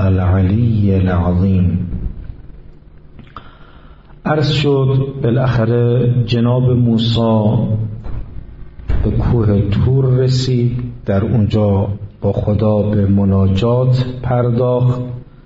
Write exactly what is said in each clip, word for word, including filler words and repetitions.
العلی العظیم. عرض شد بالاخره جناب موسی به کوه طور رسید، در اونجا با خدا به مناجات پرداخت.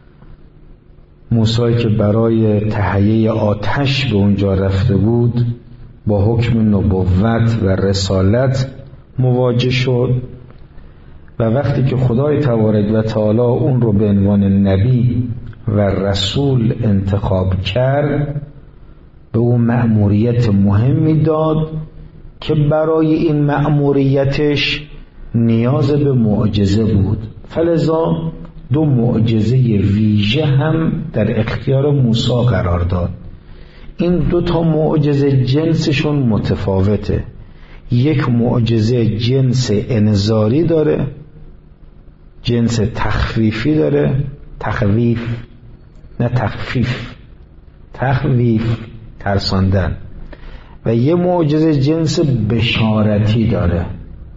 موسی که برای تهیه آتش به اونجا رفته بود با حکم نبوت و رسالت مواجه شد و وقتی که خدای تبارک و تعالی اون رو به عنوان نبی و رسول انتخاب کرد، به اون مأموریت مهمی داد که برای این مأموریتش نیاز به معجزه بود. فلذا دو معجزه ویژه هم در اختیار موسی قرار داد. این دو تا معجزه جنسشون متفاوته. یک معجزه جنس انذاری داره، جنس تخفیفی داره، تخویف نه تخفیف، تخویف ترساندن، و یه معجزه جنس بشارتی داره.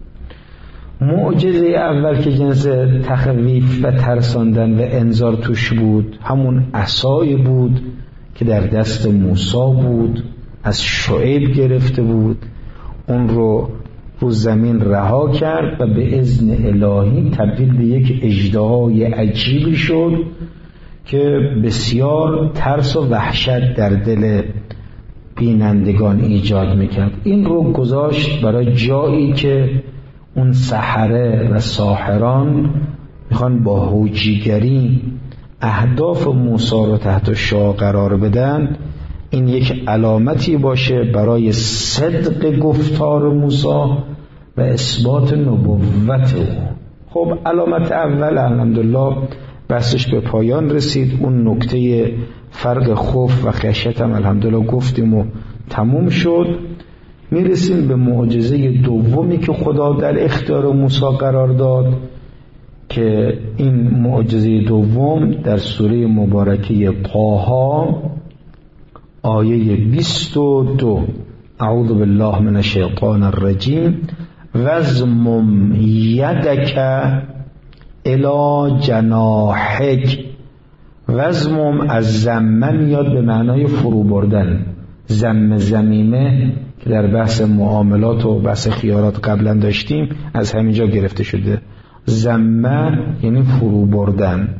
معجزه اول که جنس تخویف و ترساندن و انذار توش بود همون عصای بود که در دست موسی بود، از شعیب گرفته بود، اون رو رو زمین رها کرد و به اذن الهی تبدیل به یک اژدهای عجیبی شد که بسیار ترس و وحشت در دل بینندگان ایجاد میکرد. این رو گذاشت برای جایی که اون سحره و ساحران میخوان با هوجیگری اهداف موسی رو تحت شعاع قرار بدن. این یک علامتی باشه برای صدق گفتار موسی و اثبات نبوت او. خب علامت اول الحمدلله بحثش به پایان رسید. اون نکته فرق خوف و خشیت هم الحمدلله گفتیم و تموم شد. میرسیم به معجزه دومی که خدا در اختیار موسی قرار داد که این معجزه دوم در سوره مبارکه طه آیه بیست و دو، اعوذ بالله من الشیطان الرجیم، وزمم یدک الی جناحک. وزمم از زمه میاد به معنای فرو بردن، زم زمیمه که در بحث معاملات و بحث خیارات قبلا داشتیم از همینجا گرفته شده. زمه یعنی فرو بردن.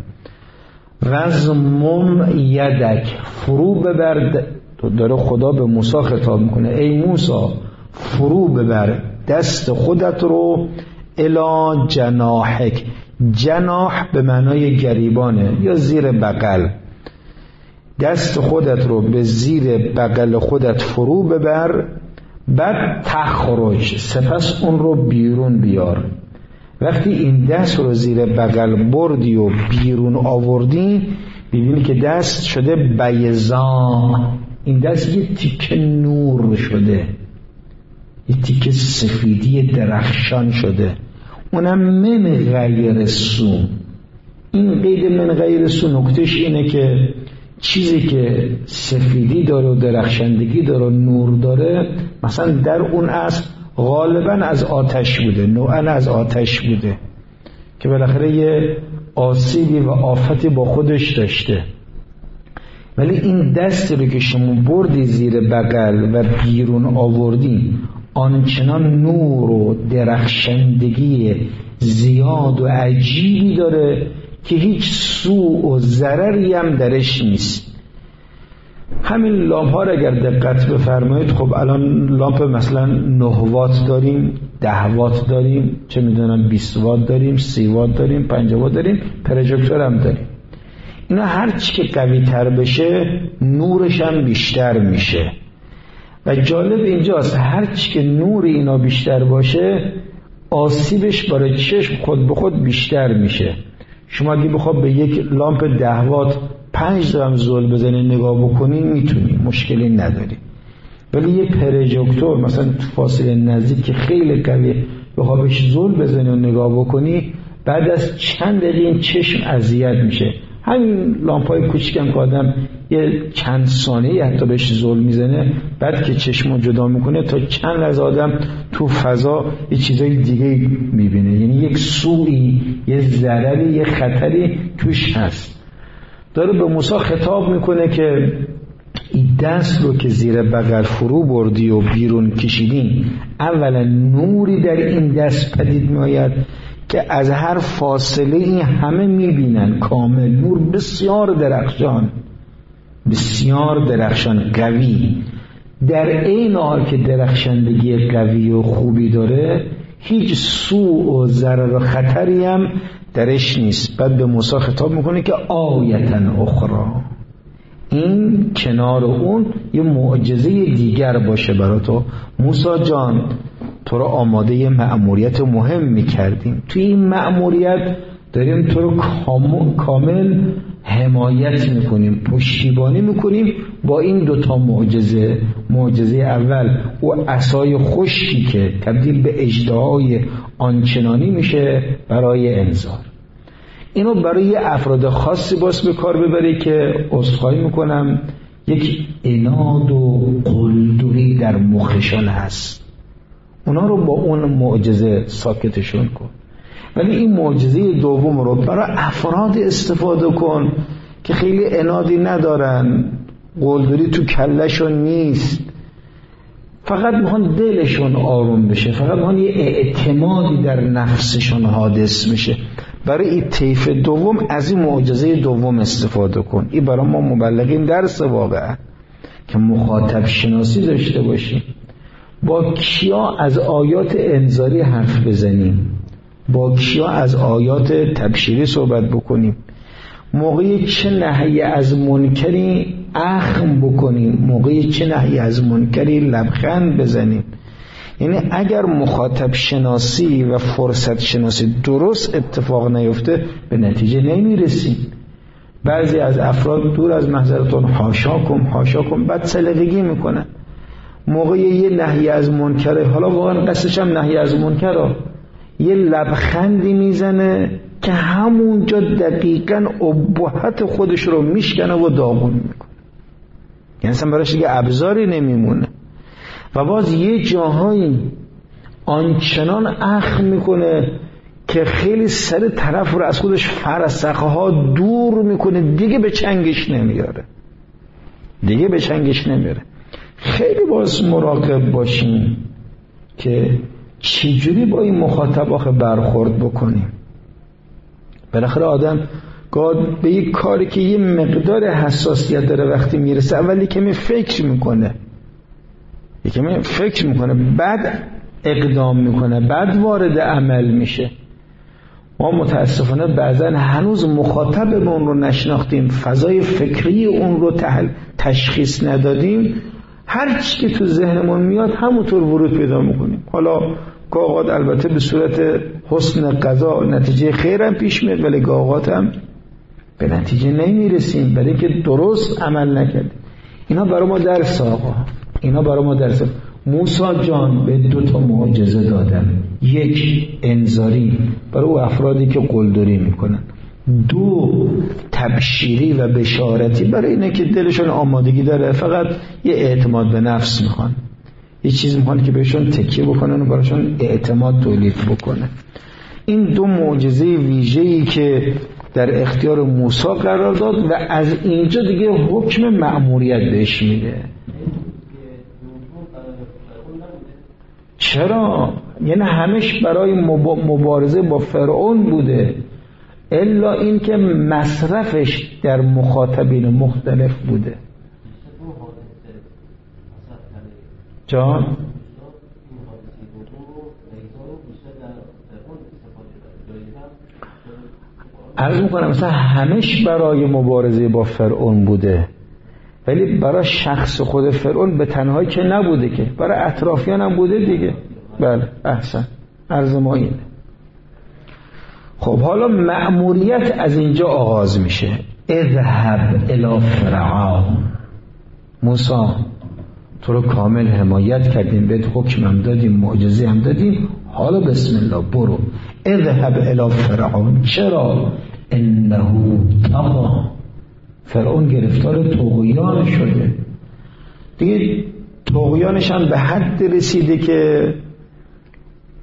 وزمم یدک، فرو ببر. داره خدا به موسی خطاب میکنه، ای موسی فرو ببر دست خودت رو الی جناحک. جناح به معنای گریبانه یا زیر بغل. دست خودت رو به زیر بغل خودت فرو ببر، بعد تخرج، سپس اون رو بیرون بیار. وقتی این دست رو زیر بغل بردی و بیرون آوردی ببینی که دست شده بیضا. این دست یه تیکه نور شده، یه تیکه سفیدی درخشان شده، اونم من غیر سو. این قید من غیر سو نکتش اینه که چیزی که سفیدی داره و درخشندگی داره و نور داره، مثلا در اون اصل غالبا از آتش بوده، نوعا از آتش بوده که بالاخره یه آسیبی و آفتی با خودش داشته. ولی این دستی رو که شما بردی زیر بغل و بیرون آوردی آنچنان نور و درخشندگی زیاد و عجیبی داره که هیچ سوء و ضرری هم درش نیست. همین لامپ ها رو اگر دقت بفرمایید، خب الان لامپ مثلا نه وات داریم، ده وات داریم، چه میدونم بیست وات داریم، سی وات داریم، پنجاه وات داریم، پروژکتور هم داریم. اینا هر چی که قوی تر بشه نورش هم بیشتر میشه. و جالب اینجاست هر چی که نور اینا بیشتر باشه آسیبش برای چشم خود به خود بیشتر میشه. شما اگه بخواد به یک لامپ ده وات پنج درم زل بزنی نگاه بکنی میتونی، مشکلی نداری. ولی یه پروژکتور مثلا تو فاصله نزدیک که خیلی قویه بخواد بهش زل بزنی و نگاه بکنی بعد از چند دقیقه این چشم اذیت میشه. همین لامپای کوچیکم که آدم یه چند ثانیه حتی بهش زل میزنه بعد که چشمو جدا میکنه تا چند لحظه آدم تو فضا یه چیزای دیگه میبینه. یعنی یک سوئی، یه ضرری، یه خطری توش هست. داره به موسی خطاب میکنه که این دست رو که زیر بغل فرو بردی و بیرون کشیدی، اولا نوری در این دست پدید میآید که از هر فاصله این همه میبینن کامل، نور بسیار درخشان، بسیار درخشان، قوی، در این حال که درخشندگی قوی و خوبی داره، هیچ سوء و ضرر و خطری هم درش نیست. بعد به موسی خطاب میکنه که آیتن اخرى، این کنار اون یه معجزه دیگر باشه برای تو. موسی جان تو رو آماده مأموریت مهم میکردیم، توی این مأموریت داریم تو رو کامل حمایت میکنیم، پشتیبانی میکنیم با این دوتا معجزه. معجزه اول او عصای خشکی که تبدیل به اژدهای آنچنانی میشه برای انذار. اینو برای افراد خاصی باز به کار ببری که عذرخواهی میکنم یک عناد و قلدری در مخشان هست، اونا رو با اون معجزه ساکتشون کن. ولی این معجزه دوم رو برای افراد استفاده کن که خیلی عنادی ندارن، قلدری تو کلشون نیست، فقط میخوان دلشون آروم بشه، فقط میخوان یه اعتمادی در نفسشون حادث میشه. برای این طیف دوم از این معجزه دوم استفاده کن. این برای ما مبلغین درس واقعا که مخاطب شناسی داشته باشیم، با کیا از آیات انذاری حرف بزنیم، با کیا از آیات تبشیری صحبت بکنیم، موقعی چه نهی از منکری اخم بکنیم، موقعی چه نهی از منکری لبخند بزنیم. یعنی اگر مخاطب شناسی و فرصت شناسی درست اتفاق نیفته به نتیجه نمیرسیم. بعضی از افراد دور از محضرتون حاشاکم حاشاکم بد سلیقگی میکنن، موقع یه نهی از منکره، حالا واقعا قصدش هم نهی از منکره، یه لبخندی میزنه که همونجا دقیقاً ابهت خودش رو میشکنه و داغون میکنه، یعنی اصلا براش دیگه ابزاری نمیمونه. و باز یه جاهایی آنچنان اخم میکنه که خیلی سر طرف رو از خودش فرسخه ها دور میکنه، دیگه به چنگش نمیاره، دیگه به چنگش نمیاره. خیلی باز مراقب باشیم که چجوری با این مخاطب آخه برخورد بکنیم. بالاخره آدم گاد به یک کاری که یه مقدار حساسیت داره وقتی میرسه اولی کمی فکر میکنه، یکمی فکر میکنه، بعد اقدام میکنه، بعد وارد عمل میشه. ما متاسفانه بعضا هنوز مخاطب به اون رو نشناختیم، فضای فکری اون رو تشخیص ندادیم، هر چی که تو ذهنمون میاد همونطور ورود پیدا میکنیم. حالا گاهات البته به صورت حسن قضا نتیجه خیرم پیش میاد، ولی گاهات هم به نتیجه نمیرسیم برای که درست عمل نکردیم. اینا برای ما درس آقا، اینا برای ما درس. موسی جان به دو تا معجزه دادن، یک انذاری برای او افرادی که قلدری میکنن، دو تبشیری و بشارتی برای اینه که دلشون آمادگی داره، فقط یه اعتماد به نفس میخوان، یه چیز میخوان که بهشون تکیه بکنن و براشون اعتماد تولید بکنه. این دو معجزه ویژه‌ای که در اختیار موسی قرار داد و از اینجا دیگه حکم مأموریت بهش میده. چرا؟ یعنی همش برای مبارزه با فرعون بوده، الا این که مصرفش در مخاطبین مختلف بوده. جان عرض میکنم مثلا همش برای مبارزه با فرعون بوده، ولی برای شخص خود فرعون به تنهایی که نبوده، که برای اطرافیان هم بوده دیگه. بله احسن، عرض ما اینه. خب حالا مأموریت از اینجا آغاز میشه. اذهب الی فرعون، موسی تو رو کامل حمایت کردیم، بهت حکم هم دادیم، معجزه هم دادیم، حالا بسم الله برو. اذهب الی فرعون، چرا؟ انه طغی، فرعون گرفتار طغیان شده دیگه، طغیانش هم به حد رسیده که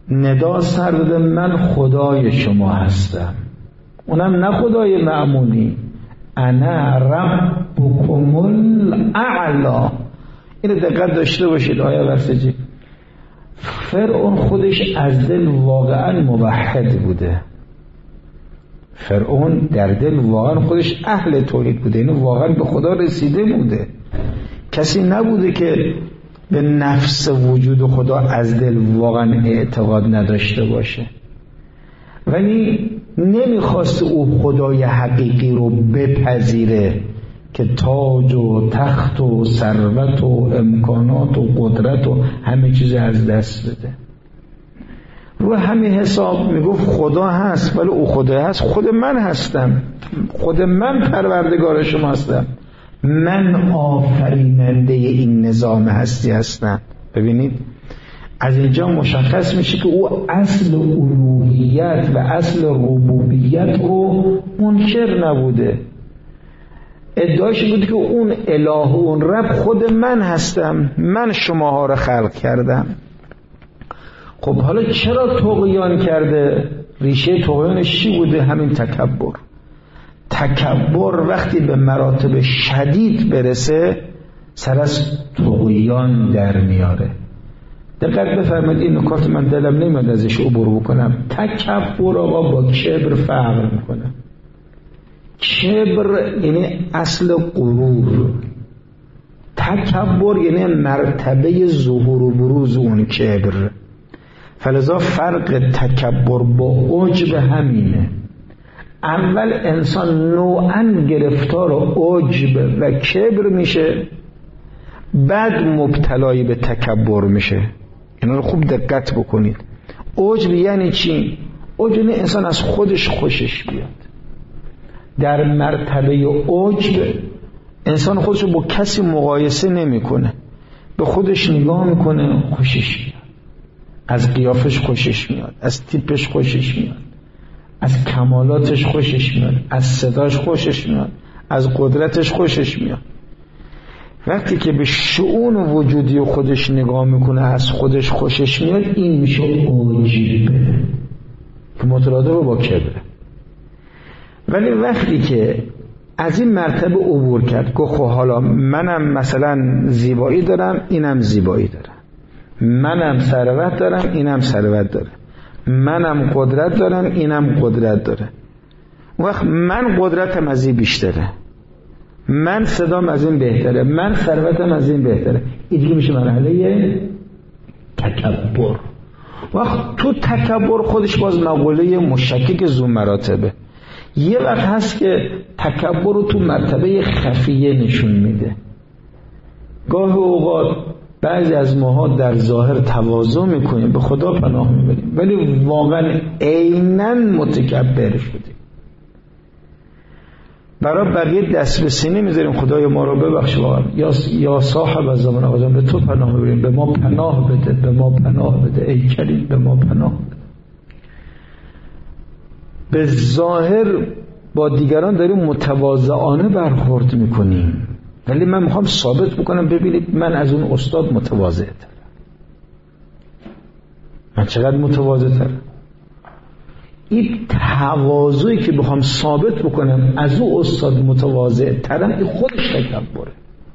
ندا سر داده من خدای شما هستم، اونم نه خدای معمولی، انا ربکم الاعلی. اینو دقت داشته باشید آیه ورسجی. فرعون خودش از دل واقعا موحد بوده، فرعون در دل واقعا خودش اهل توحید بوده، اینو واقعا به خدا رسیده بوده، کسی نبوده که به نفس وجود خدا از دل واقعا اعتقاد نداشته باشه، ولی نمیخواست او خدای حقیقی رو بپذیره که تاج و تخت و ثروت و امکانات و قدرت و همه چیز از دست بده. رو همین حساب میگفت خدا هست، ولی او خدا هست، خود من هستم، خود من پروردگار شما هستم، من آفریننده این نظام هستی هستم. ببینید از اینجا مشخص میشه که او اصل الوهیت و اصل ربوبیت رو منکر نبوده، ادعاش بود که اون اله و اون رب خود من هستم، من شماها رو خلق کردم. خب حالا چرا طغیان کرده؟ ریشه طغیانش چی بوده؟ همین تکبر. تکبر وقتی به مراتب شدید برسه سر از طغیان در میاره. دقت بفرمایید، این نکات من دلم نمیاد ازش عبور بکنم. تکبر آقا با کبر فرق میکنه. کبر یعنی اصل غرور، تکبر یعنی مرتبه ظهور و بروز اون کبر. فلذا فرق تکبر با عجب همینه. اول انسان نوعاً گرفتار عجب و کبر میشه، بعد مبتلای به تکبر میشه. اینا رو خوب دقت بکنید. عجب یعنی چی؟ عجب یعنی انسان از خودش خوشش بیاد. در مرتبه عجب انسان خودش رو با کسی مقایسه نمیکنه، به خودش نگاه میکنه خوشش میاد، از قیافش خوشش میاد، از تیپش خوشش میاد، از کمالاتش خوشش میاد، از صداش خوشش میاد، از قدرتش خوشش میاد. وقتی که به شؤون وجودی خودش نگاه میکنه از خودش خوشش میاد، این میشه عجب که مترادف با کبره. ولی وقتی که از این مرتبه عبور کرد، گفت خب حالا منم مثلا زیبایی دارم، اینم زیبایی دارم، منم ثروت دارم، اینم ثروت داره، منم قدرت دارم، اینم قدرت داره، اون وقت من قدرتم از این بیشتره، من صدام از این بهتره، من ثروتم از این بهتره. این دیگه میشه مرحله تکبر. وقت تو تکبر خودش باز مقوله مشکک ذو مراتبه. یه وقت هست که تکبر رو تو مرتبه خفیه نشون میده. گاه اوقات بعضی از ماها در ظاهر تواضع میکنیم، به خدا پناه میبریم، ولی واقعا عیناً متکبر شدیم، برای بقیه دست به سینه میذاریم خدای ما رو ببخش واقعا، یا یا صاحب از زمان آقا جان به تو پناه میبریم، به ما پناه بده، به ما پناه بده، ای کریم به ما پناه بده. به ظاهر با دیگران داریم متواضعانه برخورد میکنیم، ولی من میخوام ثابت بکنم ببینید من از اون استاد متواضع ترم. من چقدر متواضع ترم. این تواضعی که بخوام ثابت بکنم از اون استاد متواضع ترم، این خودش تکبره.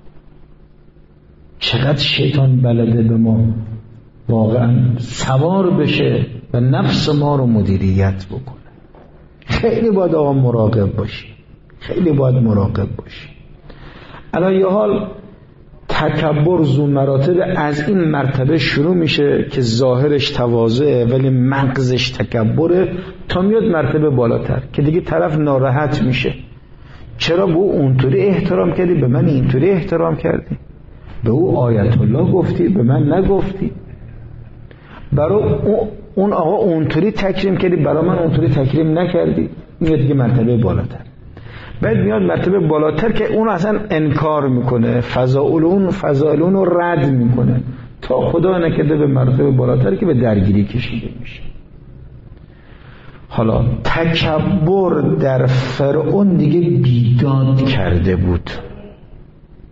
چقدر شیطان بلده به ما واقعا سوار بشه و نفس ما رو مدیریت بکنه. خیلی باید آقا مراقب باشی، خیلی باید مراقب باشی. الان یه حال تکبر ذو مراتب از این مرتبه شروع میشه که ظاهرش تواضعه ولی مغزش تکبره، تا میاد مرتبه بالاتر که دیگه طرف ناراحت میشه. چرا به او اونطوری احترام کردی، به من اینطوری احترام کردی؟ به او آیت الله گفتی، به من نگفتی. برای اون آقا اونطوری تکریم کردی، برای من اونطوری تکریم نکردی. میاد دیگه مرتبه بالاتر. بعد میاد مرتبه بالاتر که اون اصلا انکار میکنه، فضائلون فضائلون رو رد میکنه، تا خدا نکرده به مرتبه بالاتر که به درگیری کشیده میشه. حالا تکبر در فرعون دیگه بیداد کرده بود،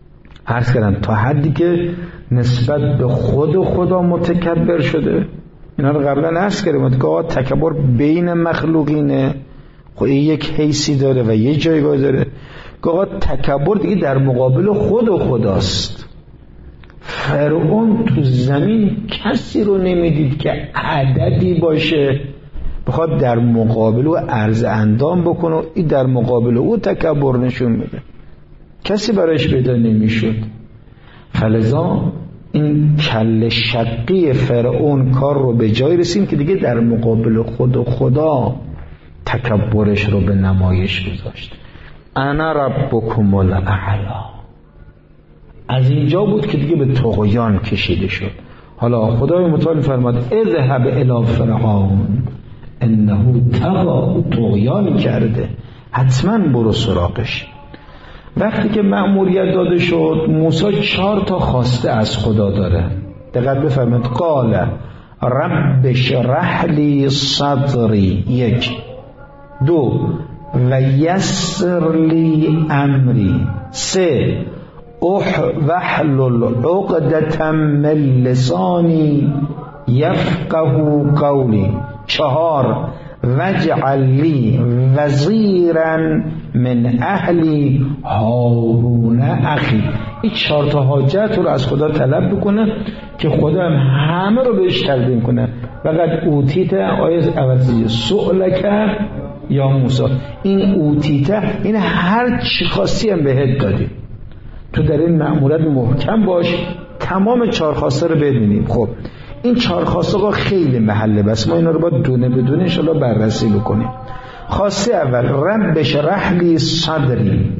عرض کردم تا حدی که نسبت به خود و خدا متکبر شده اینا رو قبلا عرض کردیم که آقا تکبر بین مخلوقینه، خب این یک حیثی داره و یک جایگاه داره. که آقا تکبر دیگه در مقابل خود و خداست. فرعون تو زمین کسی رو نمیدید که عددی باشه بخواد در مقابل او عرض اندام بکنه و این در مقابل او تکبر نشون بده، کسی برایش پیدا نمیشد. فلذا این کل شقی فرعون کار رو به جای رسید که دیگه در مقابل خود و خدا تکبرش رو به نمایش گذاشت. انا ربکم الاعلی. از اینجا بود که دیگه به طغیان کشیده شد. حالا خدای متعال فرماد اذهب الی فرعون انه طغی، طغیان کرده، حتما برو سراغش. وقتی که مأموریت داده شد، موسی چهار تا خواسته از خدا داره. دقت بفرمایید. قال رب اشرح لی صدری، یک. دو و یسر لی امری. سه اح وحلل عقدة من لسانی یفقهوا قولی. چهار وجعل لی وزیرا من اهلی هارون اخی. این چهار تا حاجت رو از خدا طلب بکنه که خدا هم همه رو بهش تقدیم کنه. فقط اوتیت آیه عوضی سؤلک یا موسی، این اوتیت این هر چی خواستی هم بهت دادیم، تو در این مأموریت محکم باش، تمام چهار خواسته رو ببینیم. خب این چهار خواسته خیلی محله، بس ما اینا رو باید دونه بدونه ان شاءالله بررسی بکنیم. خواسته اول رب اشرح لی صدری،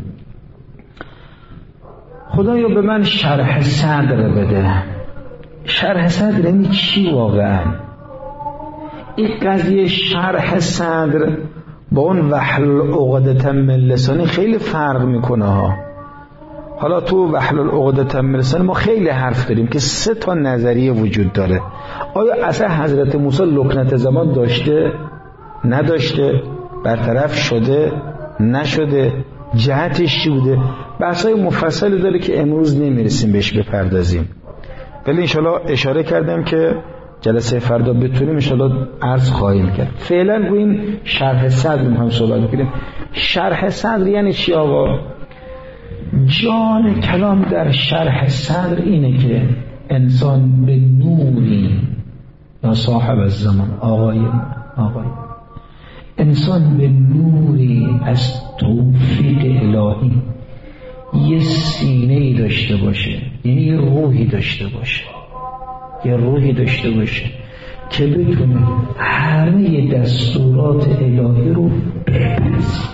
خدایا به من شرح صدر بده. شرح صدر یعنی چی واقعا؟ این قضیه شرح صدر با اون وحل عقدة من لسانی خیلی فرق میکنه ها. حالا تو وحل العقدة من لسانی ما خیلی حرف داریم که سه تا نظریه وجود داره. آیا اصلا حضرت موسی لکنت زمان داشته؟ نداشته؟ برطرف شده؟ نشده؟ جهتش چی بوده؟ بحثای مفصلی داره که امروز نمیرسیم بهش بپردازیم، ولی انشالله اشاره کردم که جلسه فردا بتونیم انشالله عرض خواهیم کرد. فعلا روی این شرح صدر هم صحبت کنیم. شرح صدر یعنی چی آقا؟ جان کلام در شرح صدر اینه که انسان به نوری، یا صاحب الزمان آقای آقای انسان به نوری از توفیق الهی یه سینه‌ای داشته باشه، یعنی یه روحی داشته باشه، یه روحی داشته باشه که بتونه همه دستورات الهی رو بپذیره،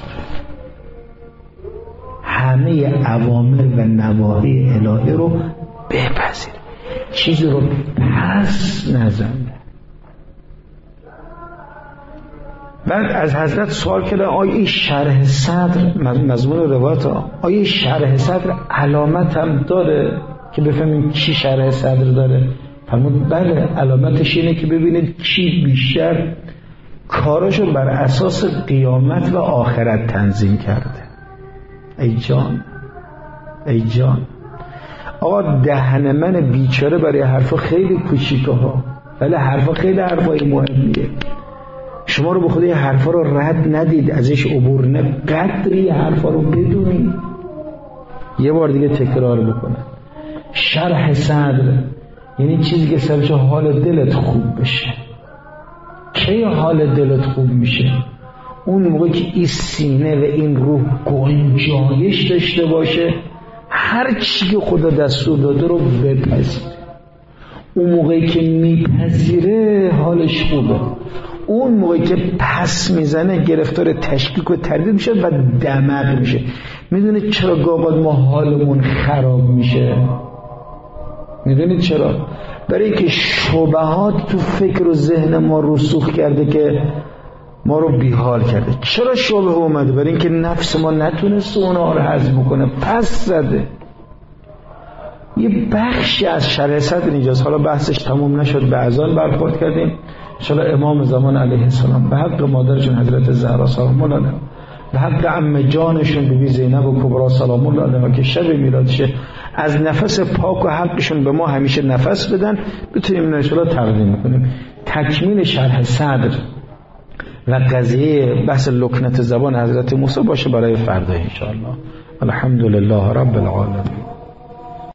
همه اوامر و نواهی الهی رو بپذیره، چیزی رو پس نزنه. بعد از حضرت سوال کرده آیا این شرح صدر، مضمون روایت ها، آیا شرح صدر علامت هم داره که بفهمیم چی شرح صدر داره؟ فرمود بله، علامتش اینه که ببینید کی بیشتر کاراشو بر اساس قیامت و آخرت تنظیم کرده. ای جان ای جان آقا، دهن من بیچاره برای حرفا خیلی کوچیکه ها، ولی حرفا خیلی حرفای مهمیه. شما رو به خدا یه حرفا رو رد ندید، ازش عبور نه، قدری حرفا رو بدونید. یه بار دیگه تکرار بکنه. شرح صدر یعنی چیزی که سببش حال دلت خوب بشه. کی حال دلت خوب میشه؟ اون موقع که این سینه و این روح گنجایش داشته باشه، هر چی که خدا دستور داده رو بپذیره. اون موقعی که میپذیره حالش خوبه. اون موقعی که پس میزنه گرفتار تشکیک و تردید میشه و دماغ میشه. میدونید چرا گاهی ما حالمون خراب میشه؟ میدونید چرا؟ برای اینکه شبهات تو فکر و ذهن ما رسوخ کرده که ما رو بیحال کرده. چرا شبه اومده؟ برای اینکه نفس ما نتونسته اونها رو هضم کنه، پس زده. یه بخشی از شرح صدر اینجاست. حالا بحثش تموم نشد، به اذان برخورد کردیم. انشاءالله امام زمان علیه السلام به حق مادرشون حضرت زهرا سلام الله علیها، به حق عمه جانشون بیبی زینب و کبرا سلام الله علیها که شب میلادشه، از نفس پاک و حقشون به ما همیشه نفس بدن، بتونیم انشاءالله تقدیم کنیم. تکمیل شرح صدر و قضیه بحث لکنت زبان حضرت موسی باشه برای فردا ان شاء الله. الحمدلله رب العالمین.